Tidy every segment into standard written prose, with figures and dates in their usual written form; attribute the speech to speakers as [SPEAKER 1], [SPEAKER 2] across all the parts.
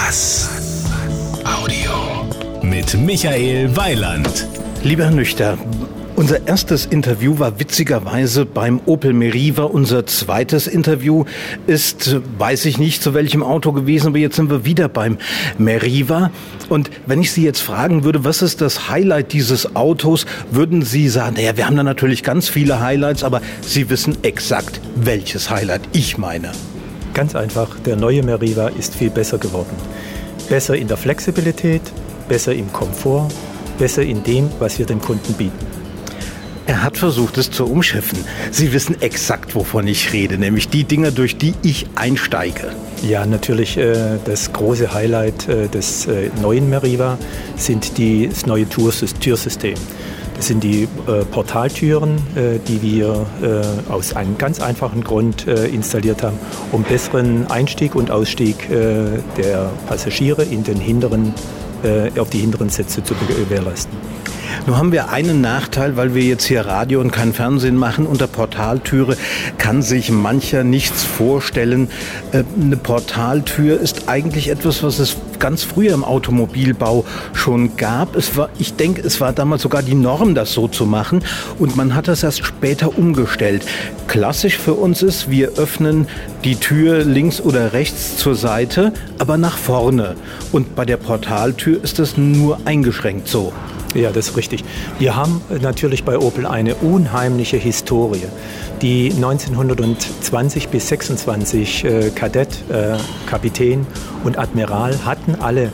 [SPEAKER 1] Bass Audio mit Michael Weiland.
[SPEAKER 2] Lieber Herr Nüchter, unser erstes Interview war witzigerweise beim Opel Meriva. Unser zweites Interview ist, weiß ich nicht, zu welchem Auto gewesen, aber jetzt sind wir wieder beim Meriva. Und wenn ich Sie jetzt fragen würde, was ist das Highlight dieses Autos, würden Sie sagen, naja, wir haben da natürlich ganz viele Highlights, aber Sie wissen exakt, welches Highlight ich meine.
[SPEAKER 3] Ganz einfach, der neue Meriva ist viel besser geworden. Besser in der Flexibilität, besser im Komfort, besser in dem, was wir dem Kunden bieten.
[SPEAKER 2] Er hat versucht, es zu umschiffen. Sie wissen exakt, wovon ich rede, nämlich die Dinger, durch die ich einsteige.
[SPEAKER 3] Ja, natürlich das große Highlight des neuen Meriva sind das neue Türsystem. Das sind die Portaltüren, die wir aus einem ganz einfachen Grund installiert haben, um besseren Einstieg und Ausstieg der Passagiere auf die hinteren Sitze zu gewährleisten.
[SPEAKER 2] Nun haben wir einen Nachteil, weil wir jetzt hier Radio und kein Fernsehen machen. Unter Portaltüre kann sich mancher nichts vorstellen. Eine Portaltür ist eigentlich etwas, was es ganz früher im Automobilbau schon gab. Ich denke, es war damals sogar die Norm, das so zu machen. Und man hat das erst später umgestellt. Klassisch für uns ist, wir öffnen die Tür links oder rechts zur Seite, aber nach vorne. Und bei der Portaltür ist das nur eingeschränkt so.
[SPEAKER 3] Ja, das ist richtig. Wir haben natürlich bei Opel eine unheimliche Historie. Die 1920 bis 26 Kadett, Kapitän und Admiral hatten alle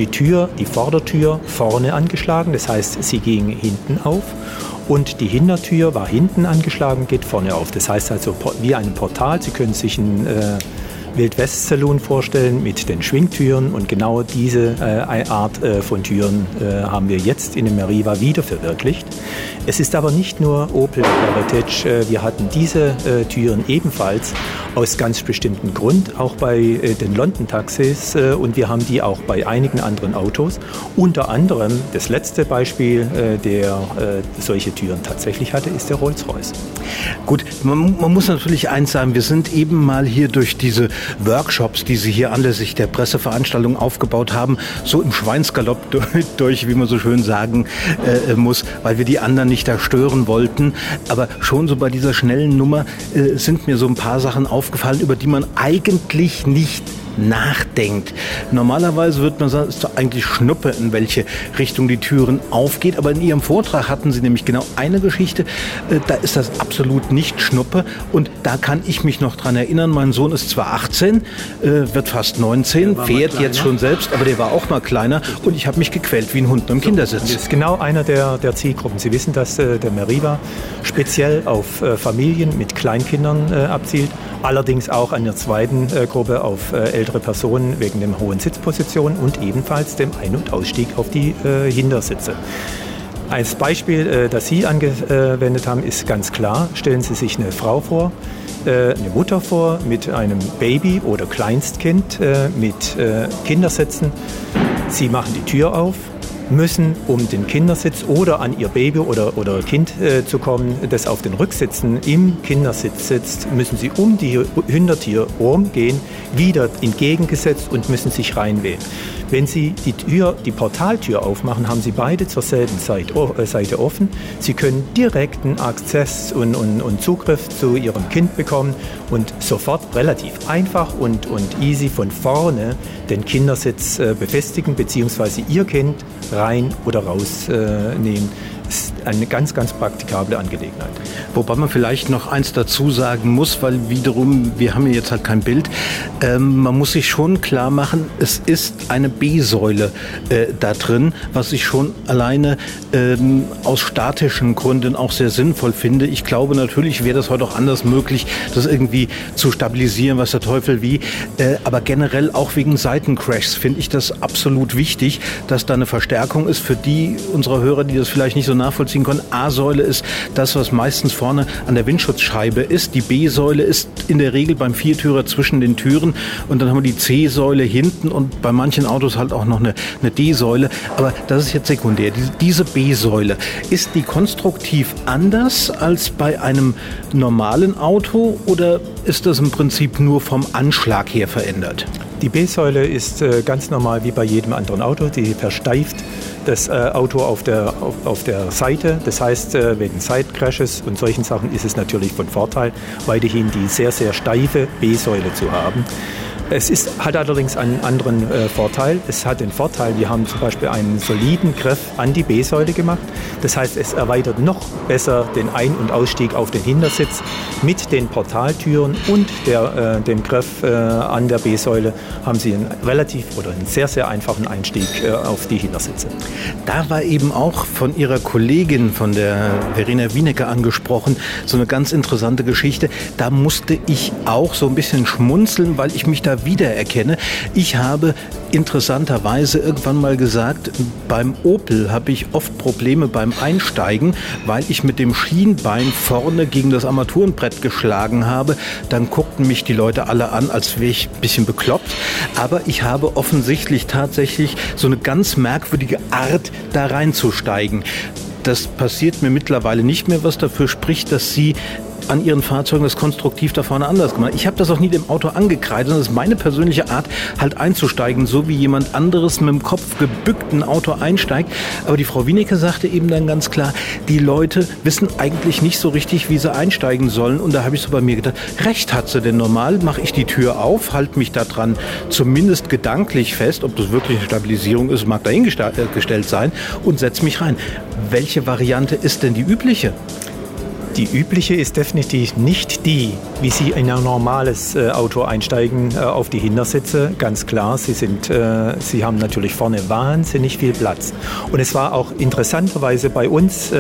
[SPEAKER 3] die Vordertür vorne angeschlagen, das heißt, sie ging hinten auf. Und die Hintertür war hinten angeschlagen, geht vorne auf. Das heißt also wie ein Portal. Sie können sich ein Wild-West-Saloon vorstellen mit den Schwingtüren, und genau diese Art von Türen haben wir jetzt in dem Meriva wieder verwirklicht. Es ist aber nicht nur Opel Heritage, wir hatten diese Türen ebenfalls aus ganz bestimmten Grund, auch bei den London-Taxis, und wir haben die auch bei einigen anderen Autos. Unter anderem das letzte Beispiel, der solche Türen tatsächlich hatte, ist der Rolls-Royce.
[SPEAKER 2] Gut, man muss natürlich eins sagen, wir sind eben mal hier durch diese Workshops, die Sie hier anlässlich der Presseveranstaltung aufgebaut haben, so im Schweinsgalopp durch, wie man so schön sagen muss, weil wir die anderen nicht da stören wollten. Aber schon so bei dieser schnellen Nummer sind mir so ein paar Sachen aufgefallen, über die man eigentlich nicht nachdenkt. Normalerweise würde man sagen, es ist doch eigentlich Schnuppe, in welche Richtung die Türen aufgeht. Aber in Ihrem Vortrag hatten Sie nämlich genau eine Geschichte, da ist das absolut nicht Schnuppe. Und da kann ich mich noch dran erinnern, mein Sohn ist zwar 18, wird fast 19, fährt jetzt schon selbst, aber der war auch mal kleiner, und ich habe mich gequält wie ein Hund im Kindersitz.
[SPEAKER 3] Das ist genau einer der Zielgruppen. Sie wissen, dass der Meriva speziell auf Familien mit Kleinkindern abzielt, allerdings auch an der zweiten Gruppe auf ältere Personen wegen der hohen Sitzposition und ebenfalls dem Ein- und Ausstieg auf die Hintersitze. Als Beispiel, das Sie angewendet haben, ist ganz klar. Stellen Sie sich eine Frau vor, eine Mutter vor mit einem Baby oder Kleinstkind mit Kindersitzen. Sie machen die Tür auf, müssen, um den Kindersitz oder an ihr Baby oder Kind zu kommen, das auf den Rücksitzen im Kindersitz sitzt, müssen sie um die Hintertür rumgehen, wieder entgegengesetzt und müssen sich reinwählen. Wenn Sie die Portaltür aufmachen, haben Sie beide zur selben Seite offen. Sie können direkten Access und Zugriff zu Ihrem Kind bekommen und sofort relativ einfach und easy von vorne den Kindersitz befestigen bzw. Ihr Kind rein oder rausnehmen. Das ist eine ganz, ganz praktikable Angelegenheit.
[SPEAKER 2] Wobei man vielleicht noch eins dazu sagen muss, weil wiederum, wir haben hier jetzt halt kein Bild, man muss sich schon klar machen, es ist eine B-Säule da drin, was ich schon alleine aus statischen Gründen auch sehr sinnvoll finde. Ich glaube, natürlich wäre das heute auch anders möglich, das irgendwie zu stabilisieren, was der Teufel wie, aber generell auch wegen Seitencrashs finde ich das absolut wichtig, dass da eine Verstärkung ist für die unserer Hörer, die das vielleicht nicht so nachvollziehen können. A-Säule ist das, was meistens vorne an der Windschutzscheibe ist. Die B-Säule ist in der Regel beim Viertürer zwischen den Türen, und dann haben wir die C-Säule hinten und bei manchen Autos halt auch noch eine D-Säule. Aber das ist jetzt sekundär. Diese B-Säule, ist die konstruktiv anders als bei einem normalen Auto oder ist das im Prinzip nur vom Anschlag her verändert?
[SPEAKER 3] Die B-Säule ist ganz normal wie bei jedem anderen Auto. Die versteift das Auto auf der Seite. Das heißt, wegen Side-Crashes und solchen Sachen ist es natürlich von Vorteil, weiterhin die sehr, sehr steife B-Säule zu haben. Es hat allerdings einen anderen Vorteil. Es hat den Vorteil, wir haben zum Beispiel einen soliden Griff an die B-Säule gemacht. Das heißt, es erweitert noch besser den Ein- und Ausstieg auf den Hintersitz. Mit den Portaltüren und dem Griff an der B-Säule haben Sie einen sehr, sehr einfachen Einstieg auf die Hintersitze.
[SPEAKER 2] Da war eben auch von Ihrer Kollegin, von der Verena Wienecker angesprochen, so eine ganz interessante Geschichte. Da musste ich auch so ein bisschen schmunzeln, weil ich mich da wiedererkenne. Ich habe interessanterweise irgendwann mal gesagt, beim Opel habe ich oft Probleme beim Einsteigen, weil ich mit dem Schienbein vorne gegen das Armaturenbrett geschlagen habe. Dann guckten mich die Leute alle an, als wäre ich ein bisschen bekloppt. Aber ich habe offensichtlich tatsächlich so eine ganz merkwürdige Art, da reinzusteigen. Das passiert mir mittlerweile nicht mehr, was dafür spricht, dass Sie an Ihren Fahrzeugen das konstruktiv da vorne anders gemacht. Ich habe das auch nie dem Auto angekreidet, sondern das ist meine persönliche Art, halt einzusteigen, so wie jemand anderes mit dem Kopf gebückt ein Auto einsteigt. Aber die Frau Wienecker sagte eben dann ganz klar, die Leute wissen eigentlich nicht so richtig, wie sie einsteigen sollen. Und da habe ich so bei mir gedacht, recht hat sie denn normal, mache ich die Tür auf, halte mich da dran zumindest gedanklich fest, ob das wirklich eine Stabilisierung ist, mag dahingestellt sein, und setze mich rein. Welche Variante ist denn die übliche?
[SPEAKER 3] Die übliche ist definitiv nicht die, wie Sie in ein normales Auto einsteigen auf die Hintersitze. Ganz klar, Sie haben natürlich vorne wahnsinnig viel Platz. Und es war auch interessanterweise bei uns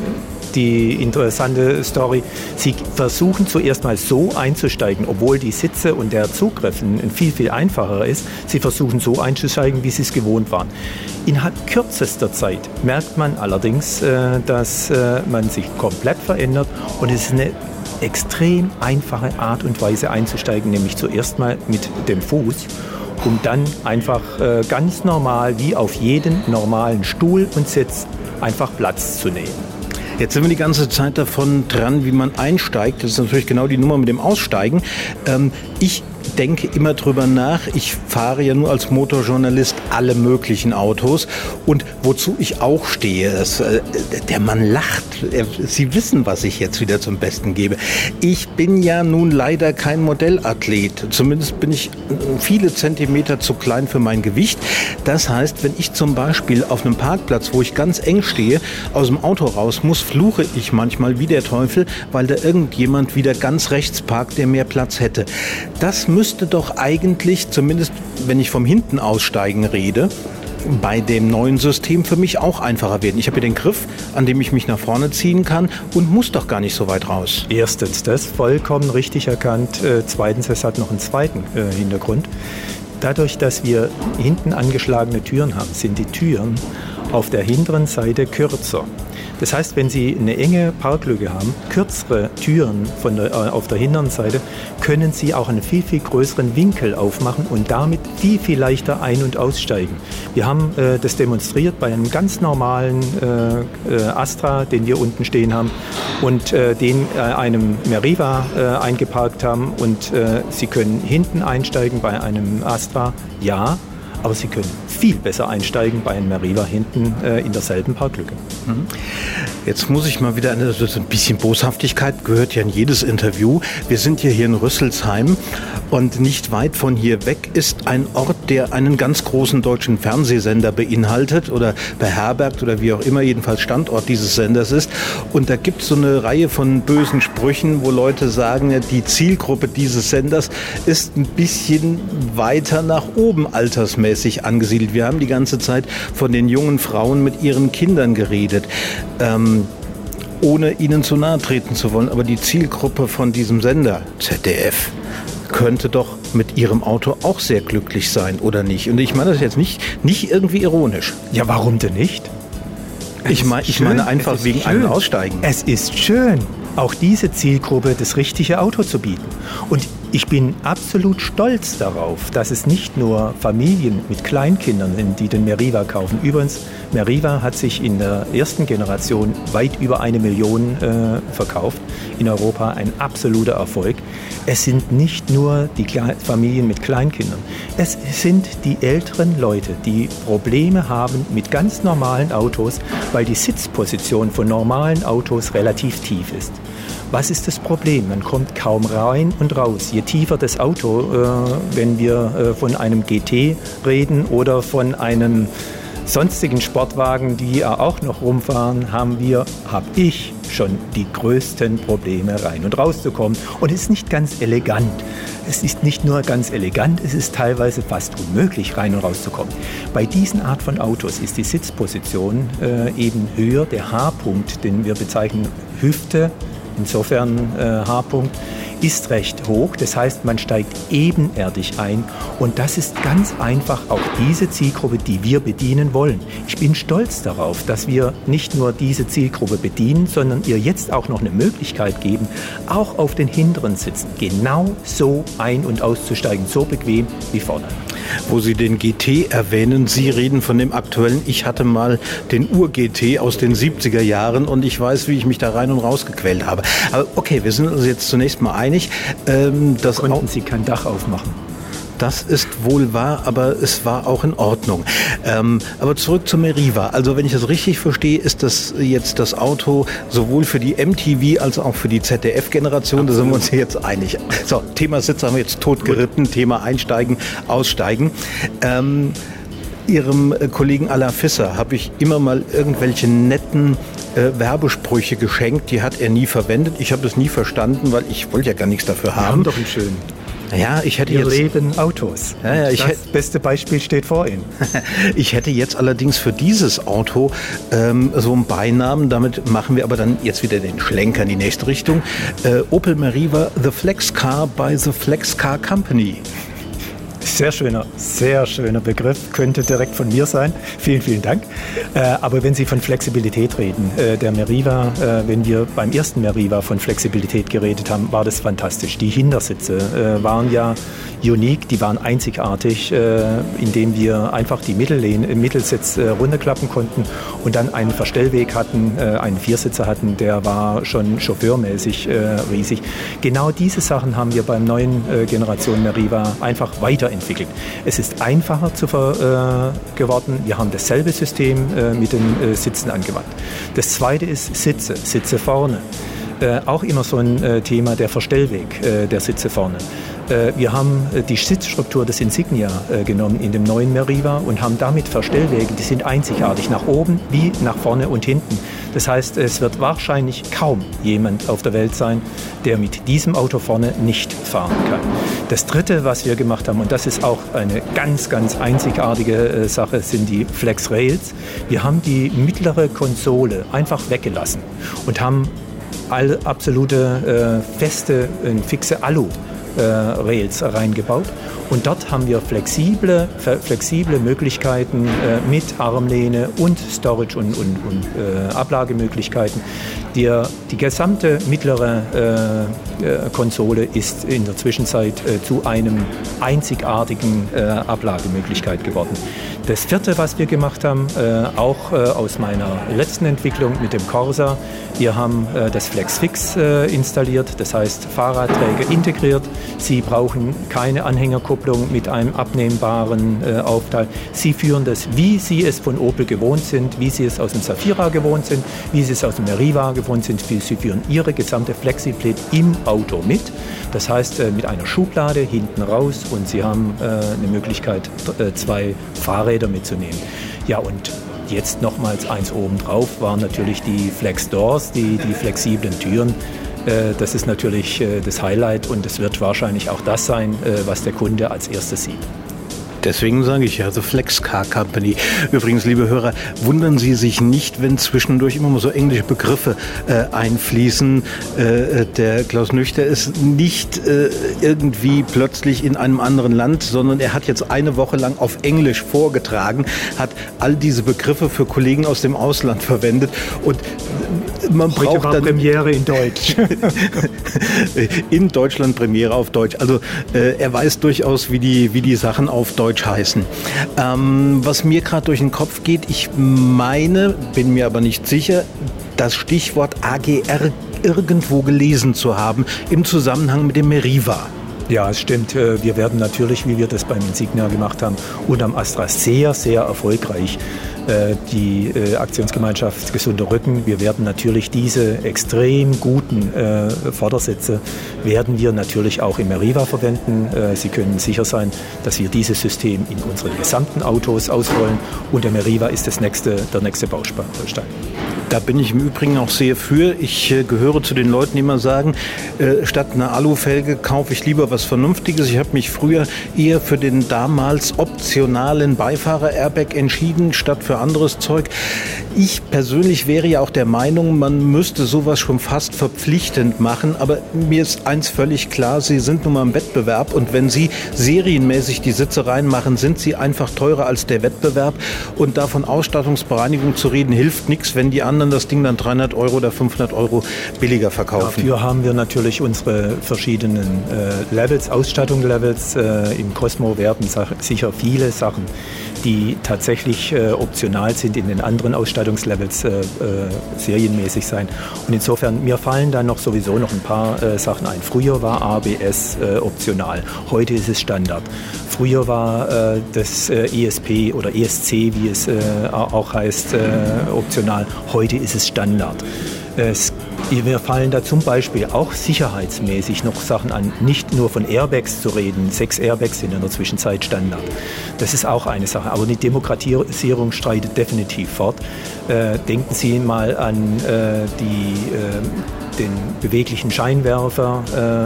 [SPEAKER 3] die interessante Story. Sie versuchen zuerst mal so einzusteigen, obwohl die Sitze und der Zugriff ein viel, viel einfacher ist. Sie versuchen so einzusteigen, wie sie es gewohnt waren. Innerhalb kürzester Zeit merkt man allerdings, dass man sich komplett verändert und es ist eine extrem einfache Art und Weise einzusteigen, nämlich zuerst mal mit dem Fuß, um dann einfach ganz normal wie auf jeden normalen Stuhl und Sitz einfach Platz zu nehmen.
[SPEAKER 2] Jetzt sind wir die ganze Zeit davon dran, wie man einsteigt. Das ist natürlich genau die Nummer mit dem Aussteigen. Ich denke immer drüber nach. Ich fahre ja nur als Motorjournalist alle möglichen Autos und wozu ich auch stehe. Der Mann lacht. Sie wissen, was ich jetzt wieder zum Besten gebe. Ich bin ja nun leider kein Modellathlet. Zumindest bin ich viele Zentimeter zu klein für mein Gewicht. Das heißt, wenn ich zum Beispiel auf einem Parkplatz, wo ich ganz eng stehe, aus dem Auto raus muss, fluche ich manchmal wie der Teufel, weil da irgendjemand wieder ganz rechts parkt, der mehr Platz hätte. Das müsste doch eigentlich, zumindest wenn ich vom hinten aussteigen rede, bei dem neuen System für mich auch einfacher werden. Ich habe hier den Griff, an dem ich mich nach vorne ziehen kann und muss doch gar nicht so weit raus.
[SPEAKER 3] Erstens, das vollkommen richtig erkannt. Zweitens, es hat noch einen zweiten Hintergrund. Dadurch, dass wir hinten angeschlagene Türen haben, sind die Türen auf der hinteren Seite kürzer. Das heißt, wenn Sie eine enge Parklücke haben, kürzere Türen auf der hinteren Seite, können Sie auch einen viel, viel größeren Winkel aufmachen und damit viel, viel leichter ein- und aussteigen. Wir haben das demonstriert bei einem ganz normalen Astra, den wir unten stehen haben und den einem Meriva eingeparkt haben. Und Sie können hinten einsteigen bei einem Astra, ja. Aber Sie können viel besser einsteigen bei einem Meriva hinten in derselben Parklücke.
[SPEAKER 2] Jetzt muss ich mal wieder, so ein bisschen Boshaftigkeit gehört ja in jedes Interview. Wir sind ja hier in Rüsselsheim und nicht weit von hier weg ist ein Ort, der einen ganz großen deutschen Fernsehsender beinhaltet oder beherbergt oder wie auch immer, jedenfalls Standort dieses Senders ist. Und da gibt es so eine Reihe von bösen Sprüchen, wo Leute sagen, die Zielgruppe dieses Senders ist ein bisschen weiter nach oben altersmäßig angesiedelt. Wir haben die ganze Zeit von den jungen Frauen mit ihren Kindern geredet. Ohne ihnen zu nahe treten zu wollen, aber die Zielgruppe von diesem Sender, ZDF, könnte doch mit ihrem Auto auch sehr glücklich sein, oder nicht? Und ich meine das jetzt nicht irgendwie ironisch.
[SPEAKER 3] Ja, warum denn nicht?
[SPEAKER 2] Ich meine einfach wegen einem Aussteigen.
[SPEAKER 3] Es ist schön, auch diese Zielgruppe das richtige Auto zu bieten. Und Ich bin absolut stolz darauf, dass es nicht nur Familien mit Kleinkindern sind, die den Meriva kaufen. Übrigens, Meriva hat sich in der ersten Generation weit über 1 Million verkauft. In Europa ein absoluter Erfolg. Es sind nicht nur die Familien mit Kleinkindern. Es sind die älteren Leute, die Probleme haben mit ganz normalen Autos, weil die Sitzposition von normalen Autos relativ tief ist. Was ist das Problem? Man kommt kaum rein und raus. Je tiefer das Auto, wenn wir von einem GT reden oder von einem sonstigen Sportwagen, die ja auch noch rumfahren, habe ich schon die größten Probleme, rein und rauszukommen. Und es ist nicht ganz elegant. Es ist nicht nur ganz elegant, es ist teilweise fast unmöglich, rein und rauszukommen. Bei diesen Art von Autos ist die Sitzposition eben höher. Der H-Punkt, den wir bezeichnen Hüfte, insofern H-Punkt, ist recht hoch. Das heißt, man steigt ebenerdig ein. Und das ist ganz einfach auch diese Zielgruppe, die wir bedienen wollen. Ich bin stolz darauf, dass wir nicht nur diese Zielgruppe bedienen, sondern ihr jetzt auch noch eine Möglichkeit geben, auch auf den hinteren Sitzen genau so ein- und auszusteigen, so bequem wie vorne.
[SPEAKER 2] Wo Sie den GT erwähnen, Sie reden von dem aktuellen. Ich hatte mal den Ur-GT aus den 70er Jahren und ich weiß, wie ich mich da rein und raus gequält habe. Aber okay, wir sind uns jetzt zunächst mal einig.
[SPEAKER 3] Konnten Sie kein Dach aufmachen?
[SPEAKER 2] Das ist wohl wahr, aber es war auch in Ordnung. Aber zurück zum Meriva. Also wenn ich das richtig verstehe, ist das jetzt das Auto sowohl für die MTV als auch für die ZDF-Generation. Da sind wir uns jetzt einig. So, Thema Sitz haben wir jetzt totgeritten. Thema Einsteigen, Aussteigen. Ihrem Kollegen Alain Visser habe ich immer mal irgendwelche netten Werbesprüche geschenkt. Die hat er nie verwendet. Ich habe das nie verstanden, weil ich wollte ja gar nichts dafür haben.
[SPEAKER 3] Wir haben doch einen schönen.
[SPEAKER 2] Ja, ich hätte
[SPEAKER 3] Wir
[SPEAKER 2] jetzt
[SPEAKER 3] leben Autos.
[SPEAKER 2] Ja,
[SPEAKER 3] das beste Beispiel steht vor Ihnen.
[SPEAKER 2] Ich hätte jetzt allerdings für dieses Auto so einen Beinamen. Damit machen wir aber dann jetzt wieder den Schlenker in die nächste Richtung. Opel Meriva, the Flex Car by the Flex Car Company.
[SPEAKER 3] Sehr schöner Begriff, könnte direkt von mir sein. Vielen, vielen Dank. Aber wenn Sie von Flexibilität reden, der Meriva, wenn wir beim ersten Meriva von Flexibilität geredet haben, war das fantastisch. Die Hintersitze waren ja unique, die waren einzigartig, indem wir einfach die Mittelsitz runterklappen konnten und dann einen Verstellweg hatten, einen Viersitzer hatten, der war schon chauffeurmäßig riesig. Genau diese Sachen haben wir beim neuen Generation Meriva einfach weiterentwickelt. Es ist einfacher geworden. Wir haben dasselbe System mit den Sitzen angewandt. Das zweite ist Sitze vorne. Auch immer so ein Thema, der Verstellweg der Sitze vorne. Wir haben die Sitzstruktur des Insignia genommen in dem neuen Meriva und haben damit Verstellwege, die sind einzigartig, nach oben wie nach vorne und hinten. Das heißt, es wird wahrscheinlich kaum jemand auf der Welt sein, der mit diesem Auto vorne nicht fahren kann. Das dritte, was wir gemacht haben, und das ist auch eine ganz, ganz einzigartige Sache, sind die Flex Rails. Wir haben die mittlere Konsole einfach weggelassen und haben absolute fixe Alu-Rails reingebaut. Und dort haben wir flexible Möglichkeiten mit Armlehne und Storage und Ablagemöglichkeiten. Die gesamte mittlere Konsole ist in der Zwischenzeit zu einem einzigartigen Ablagemöglichkeit geworden. Das vierte, was wir gemacht haben, auch aus meiner letzten Entwicklung mit dem Corsa, wir haben das FlexFix installiert, das heißt Fahrradträger integriert. Sie brauchen keine Anhängerkupplung mit einem abnehmbaren Aufteil. Sie führen das, wie Sie es von Opel gewohnt sind, wie Sie es aus dem Zafira gewohnt sind, wie Sie es aus dem Meriva gewohnt sind. Sie führen Ihre gesamte Flexibilität im Auto mit. Das heißt, mit einer Schublade hinten raus und Sie haben eine Möglichkeit, 2 Fahrräder mitzunehmen. Ja, und jetzt nochmals eins obendrauf waren natürlich die Flex Doors, die flexiblen Türen. Das ist natürlich das Highlight und es wird wahrscheinlich auch das sein, was der Kunde als erstes sieht.
[SPEAKER 2] Deswegen sage ich ja, The Flex Car Company. Übrigens, liebe Hörer, wundern Sie sich nicht, wenn zwischendurch immer mal so englische Begriffe einfließen. Der Klaus Nüchter ist nicht irgendwie plötzlich in einem anderen Land, sondern er hat jetzt eine Woche lang auf Englisch vorgetragen, hat all diese Begriffe für Kollegen aus dem Ausland verwendet und man braucht dann
[SPEAKER 3] Premiere in Deutsch.
[SPEAKER 2] In Deutschland Premiere auf Deutsch. Also er weiß durchaus, wie die Sachen auf Deutsch heißen. Was mir gerade durch den Kopf geht, ich meine, bin mir aber nicht sicher, das Stichwort AGR irgendwo gelesen zu haben im Zusammenhang mit dem Meriva.
[SPEAKER 3] Ja, es stimmt. Wir werden natürlich, wie wir das beim Insignia gemacht haben, unterm Astra sehr, sehr erfolgreich die Aktionsgemeinschaft Gesunder Rücken. Wir werden natürlich diese extrem guten Vordersätze werden wir natürlich auch im Meriva verwenden. Sie können sicher sein, dass wir dieses System in unseren gesamten Autos ausrollen und der Meriva ist der nächste Baustein.
[SPEAKER 2] Da bin ich im Übrigen auch sehr für. Ich gehöre zu den Leuten, die immer sagen, statt einer Alufelge kaufe ich lieber was Vernünftiges. Ich habe mich früher eher für den damals optionalen Beifahrer-Airbag entschieden, statt für anderes Zeug. Ich persönlich wäre ja auch der Meinung, man müsste sowas schon fast verpflichtend machen. Aber mir ist eins völlig klar, Sie sind nun mal im Wettbewerb und wenn Sie serienmäßig die Sitze reinmachen, sind sie einfach teurer als der Wettbewerb. Und da von Ausstattungsbereinigung zu reden, hilft nichts, wenn die anderen das Ding dann 300 € oder 500 € billiger verkaufen.
[SPEAKER 3] Dafür haben wir natürlich unsere verschiedenen Levels, Ausstattungslevels. Im Cosmo werden sicher viele Sachen, die tatsächlich optional sind, in den anderen Ausstattungslevels serienmäßig sein. Und insofern, mir fallen da noch sowieso noch ein paar Sachen ein. Früher war ABS optional, heute ist es Standard. Früher war das ESP oder ESC, wie es auch heißt, optional. Heute ist es Standard. Wir fallen da zum Beispiel auch sicherheitsmäßig noch Sachen an, nicht nur von Airbags zu reden. 6 Airbags sind in der Zwischenzeit Standard. Das ist auch eine Sache. Aber die Demokratisierung streitet definitiv fort. Denken Sie mal an den beweglichen Scheinwerfer,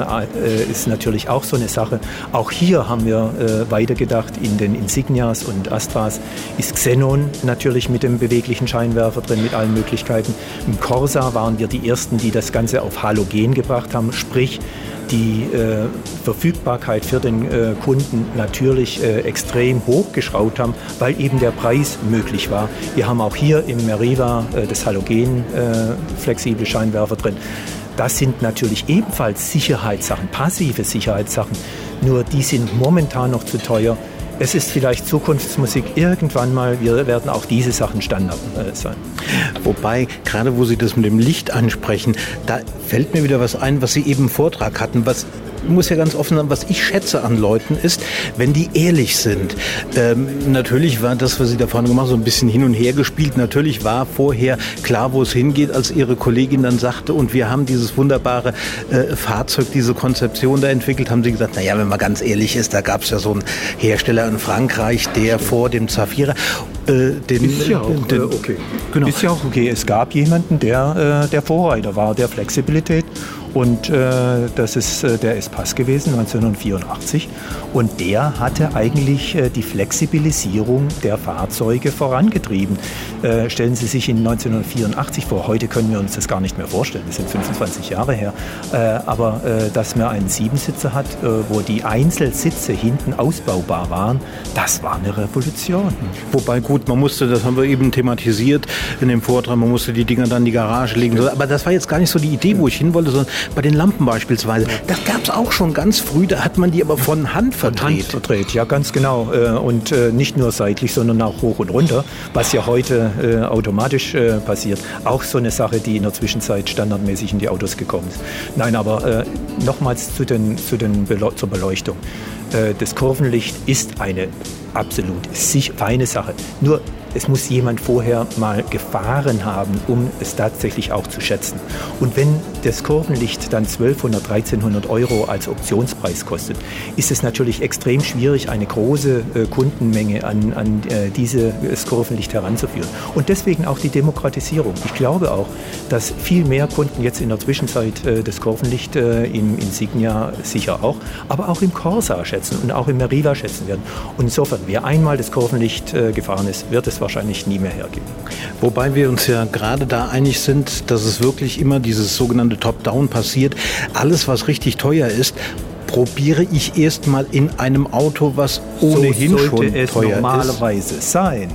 [SPEAKER 3] ist natürlich auch so eine Sache. Auch hier haben wir weitergedacht. In den Insignias und Astras ist Xenon natürlich mit dem beweglichen Scheinwerfer drin, mit allen Möglichkeiten. Im Corsa waren wir die Ersten, die das Ganze auf Halogen gebracht haben, sprich die Verfügbarkeit für den Kunden natürlich extrem hochgeschraubt haben, weil eben der Preis möglich war. Wir haben auch hier im Meriva das Halogen flexible Scheinwerfer drin. Das sind natürlich ebenfalls Sicherheitssachen, passive Sicherheitssachen, nur die sind momentan noch zu teuer. Es ist vielleicht Zukunftsmusik. Irgendwann mal, wir werden auch diese Sachen Standard sein.
[SPEAKER 2] Wobei, gerade wo Sie das mit dem Licht ansprechen, da fällt mir wieder was ein, was Sie eben im Vortrag hatten, was muss ja ganz offen sagen, was ich schätze an Leuten ist, wenn die ehrlich sind. Natürlich war das, was Sie da vorne gemacht haben, so ein bisschen hin und her gespielt. Natürlich war vorher klar, wo es hingeht, als Ihre Kollegin dann sagte, und wir haben dieses wunderbare Fahrzeug, diese Konzeption da entwickelt, haben Sie gesagt, naja, wenn man ganz ehrlich ist, da gab es ja so einen Hersteller in Frankreich, der vor dem Zafira
[SPEAKER 3] ist ja auch okay. Genau. Ist ja auch okay. Es gab jemanden, der Vorreiter war der Flexibilität. Und das ist der Espace gewesen, 1984. Und der hatte eigentlich die Flexibilisierung der Fahrzeuge vorangetrieben. Stellen Sie sich in 1984 vor, heute können wir uns das gar nicht mehr vorstellen, das sind 25 Jahre her. Aber dass man einen Siebensitzer hat, wo die Einzelsitze hinten ausbaubar waren, das war eine Revolution.
[SPEAKER 2] Wobei gut, man musste, das haben wir eben thematisiert in dem Vortrag, man musste die Dinger dann in die Garage legen. Aber das war jetzt gar nicht so die Idee, wo ich hin wollte, sondern bei den Lampen beispielsweise. Das gab es auch schon ganz früh, da hat man die aber von Hand verdreht.
[SPEAKER 3] Ja, ganz genau. Und nicht nur seitlich, sondern auch hoch und runter, was ja heute automatisch passiert. Auch so eine Sache, die in der Zwischenzeit standardmäßig in die Autos gekommen ist. Nein, aber nochmals zur Beleuchtung. Das Kurvenlicht ist eine absolut feine Sache. Nur es muss jemand vorher mal gefahren haben, um es tatsächlich auch zu schätzen. Und wenn das Kurvenlicht dann 1.200, 1.300 Euro als Optionspreis kostet, ist es natürlich extrem schwierig, eine große Kundenmenge an dieses Kurvenlicht heranzuführen. Und deswegen auch die Demokratisierung. Ich glaube auch, dass viel mehr Kunden jetzt in der Zwischenzeit das Kurvenlicht im Insignia sicher auch, aber auch im Corsa schätzen und auch im Meriva schätzen werden. Und insofern, wer einmal das Kurvenlicht gefahren ist, wird es wahrscheinlich nie mehr hergeben.
[SPEAKER 2] Wobei wir uns ja gerade da einig sind, dass es wirklich immer dieses sogenannte Top-Down passiert. Alles, was richtig teuer ist, probiere ich erst mal in einem Auto, was ohnehin
[SPEAKER 3] so
[SPEAKER 2] schon
[SPEAKER 3] sollte es
[SPEAKER 2] teuer
[SPEAKER 3] normalerweise sein.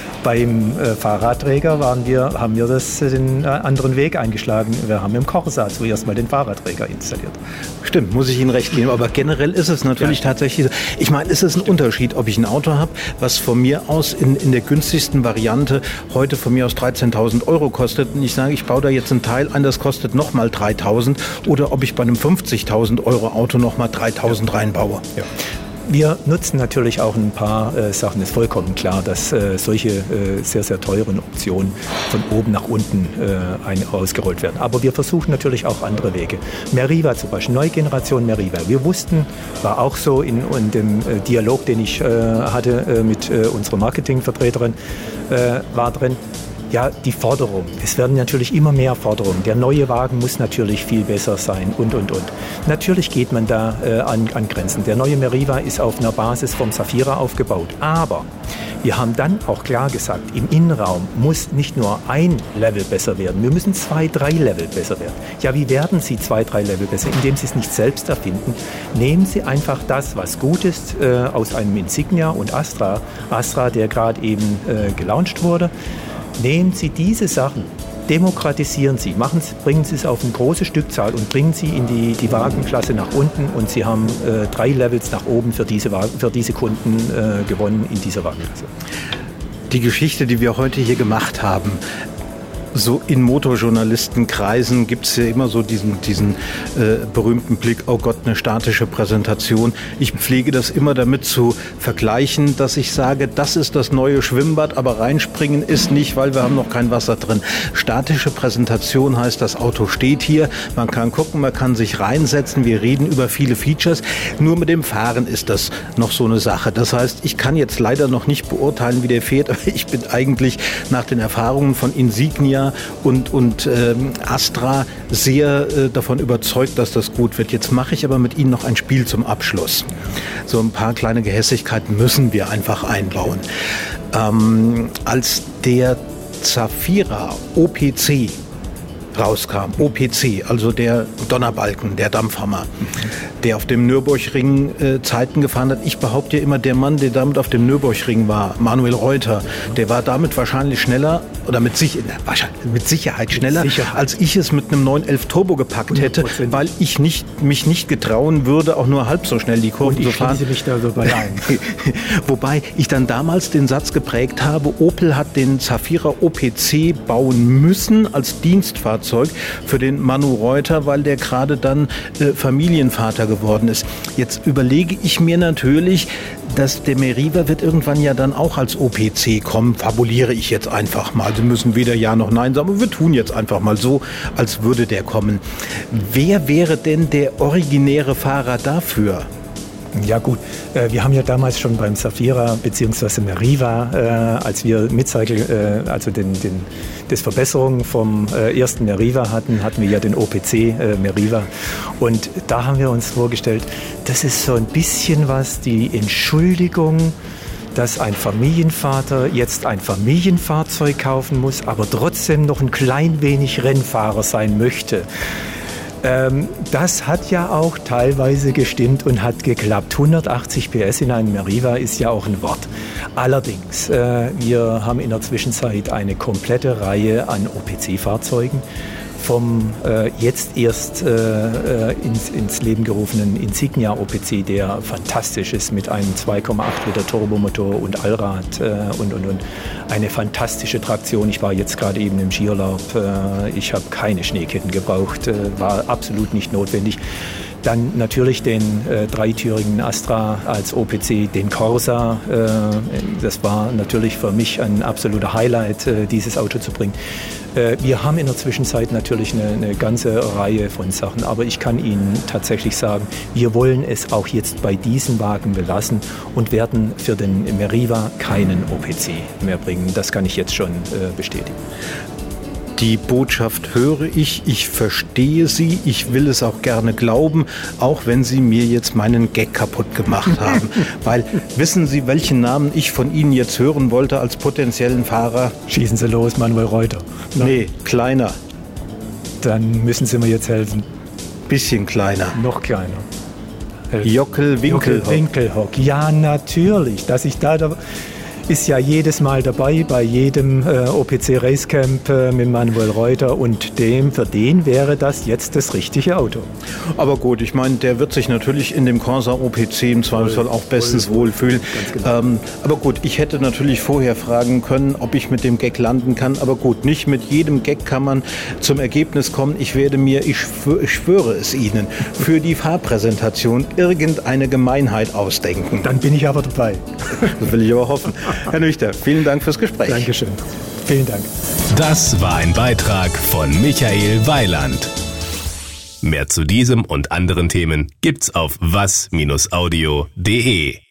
[SPEAKER 3] Beim Fahrradträger haben wir den anderen Weg eingeschlagen. Wir haben im Corsa zuerst mal den Fahrradträger installiert.
[SPEAKER 2] Stimmt, muss ich Ihnen recht geben. Aber generell ist es natürlich tatsächlich so. Ich meine, es ist ein Unterschied, ob ich ein Auto habe, was von mir aus in der günstigsten Variante heute von mir aus 13.000 Euro kostet. Und ich sage, ich baue da jetzt ein Teil ein, das kostet nochmal 3.000. Oder ob ich bei einem 50.000 Euro Auto nochmal 3.000 reinbaue. Ja.
[SPEAKER 3] Wir nutzen natürlich auch ein paar Sachen. Es ist vollkommen klar, dass solche sehr, sehr teuren Optionen von oben nach unten ausgerollt werden. Aber wir versuchen natürlich auch andere Wege. Meriva zum Beispiel, neue Generation Meriva. Wir wussten, war auch so in dem Dialog, den ich hatte mit unserer Marketingvertreterin, war drin. Ja, die Forderung. Es werden natürlich immer mehr Forderungen. Der neue Wagen muss natürlich viel besser sein und. Natürlich geht man da an Grenzen. Der neue Meriva ist auf einer Basis vom Zafira aufgebaut. Aber wir haben dann auch klar gesagt, im Innenraum muss nicht nur ein Level besser werden. Wir müssen 2, 3 Level besser werden. Ja, wie werden Sie 2, 3 Level besser? Indem Sie es nicht selbst erfinden. Nehmen Sie einfach das, was gut ist, aus einem Insignia und Astra, der gerade eben gelauncht wurde. Nehmen Sie diese Sachen, demokratisieren Sie, bringen Sie es auf eine große Stückzahl und bringen Sie in die Wagenklasse nach unten und Sie haben 3 Levels nach oben für diese Kunden gewonnen in dieser Wagenklasse.
[SPEAKER 2] Die Geschichte, die wir heute hier gemacht haben, so in Motorjournalistenkreisen gibt es ja immer so diesen berühmten Blick, oh Gott, eine statische Präsentation. Ich pflege das immer damit zu vergleichen, dass ich sage, das ist das neue Schwimmbad, aber reinspringen ist nicht, weil wir haben noch kein Wasser drin. Statische Präsentation heißt, das Auto steht hier, man kann gucken, man kann sich reinsetzen, wir reden über viele Features. Nur mit dem Fahren ist das noch so eine Sache. Das heißt, ich kann jetzt leider noch nicht beurteilen, wie der fährt, aber ich bin eigentlich nach den Erfahrungen von Insignia und Astra sehr davon überzeugt, dass das gut wird. Jetzt mache ich aber mit Ihnen noch ein Spiel zum Abschluss. So ein paar kleine Gehässigkeiten müssen wir einfach einbauen. Als der Zafira OPC rauskam, OPC, also der Donnerbalken, der Dampfhammer, der auf dem Nürburgring Zeiten gefahren hat. Ich behaupte ja immer, der Mann, der damit auf dem Nürburgring war, Manuel Reuter, der war damit wahrscheinlich schneller oder mit Sicherheit schneller, als ich es mit einem 911 Turbo gepackt hätte, 100%. Weil ich mich nicht getrauen würde, auch nur halb so schnell die Kurven zu fahren.
[SPEAKER 3] Und ich schließe mich da dabei ein.
[SPEAKER 2] Wobei ich dann damals den Satz geprägt habe, Opel hat den Zafira OPC bauen müssen als Dienstfahrzeug für den Manu Reuter, weil der gerade dann Familienvater geworden ist. Jetzt überlege ich mir natürlich, dass der Meriva wird irgendwann ja dann auch als OPC kommen, fabuliere ich jetzt einfach mal. Sie müssen weder Ja noch Nein sagen, aber wir tun jetzt einfach mal so, als würde der kommen. Wer wäre denn der originäre Fahrer dafür?
[SPEAKER 3] Ja gut, wir haben ja damals schon beim Zafira bzw. Meriva, als wir Mid-Cycle, also das Verbesserung vom ersten Meriva hatten wir ja den OPC Meriva. Und da haben wir uns vorgestellt, das ist so ein bisschen was, die Entschuldigung, dass ein Familienvater jetzt ein Familienfahrzeug kaufen muss, aber trotzdem noch ein klein wenig Rennfahrer sein möchte. Das hat ja auch teilweise gestimmt und hat geklappt. 180 PS in einem Meriva ist ja auch ein Wort. Allerdings, wir haben in der Zwischenzeit eine komplette Reihe an OPC-Fahrzeugen. Vom jetzt erst ins Leben gerufenen Insignia OPC, der fantastisch ist mit einem 2,8 Liter Turbomotor und Allrad und. Eine fantastische Traktion. Ich war jetzt gerade eben im Skiurlaub. Ich habe keine Schneeketten gebraucht, war absolut nicht notwendig. Dann natürlich den dreitürigen Astra als OPC, den Corsa. Das war natürlich für mich ein absoluter Highlight, dieses Auto zu bringen. Wir haben in der Zwischenzeit natürlich eine ganze Reihe von Sachen, aber ich kann Ihnen tatsächlich sagen, wir wollen es auch jetzt bei diesen Wagen belassen und werden für den Meriva keinen OPC mehr bringen. Das kann ich jetzt schon bestätigen.
[SPEAKER 2] Die Botschaft höre ich verstehe sie, ich will es auch gerne glauben, auch wenn Sie mir jetzt meinen Gag kaputt gemacht haben. Weil, wissen Sie, welchen Namen ich von Ihnen jetzt hören wollte als potenziellen Fahrer?
[SPEAKER 3] Schießen Sie los, Manuel Reuter.
[SPEAKER 2] Nee, kleiner.
[SPEAKER 3] Dann müssen Sie mir jetzt helfen.
[SPEAKER 2] Bisschen kleiner.
[SPEAKER 3] Noch kleiner.
[SPEAKER 2] Jockel
[SPEAKER 3] Winkelhock. Ja, natürlich. Dass ich da ist ja jedes Mal dabei bei jedem OPC Racecamp mit Manuel Reuter und für den wäre das jetzt das richtige Auto.
[SPEAKER 2] Aber gut, ich meine, der wird sich natürlich in dem Corsa OPC im Zweifelsfall auch bestens wohlfühlen. Genau. Aber gut, ich hätte natürlich vorher fragen können, ob ich mit dem Gag landen kann. Aber gut, nicht mit jedem Gag kann man zum Ergebnis kommen. Ich werde mir, ich schwöre es Ihnen, für die Fahrpräsentation irgendeine Gemeinheit ausdenken.
[SPEAKER 3] Dann bin ich aber dabei.
[SPEAKER 2] Das will ich aber hoffen. Herr Nüchter, vielen Dank fürs Gespräch.
[SPEAKER 3] Dankeschön. Vielen Dank.
[SPEAKER 1] Das war ein Beitrag von Michael Weiland. Mehr zu diesem und anderen Themen gibt's auf was-audio.de.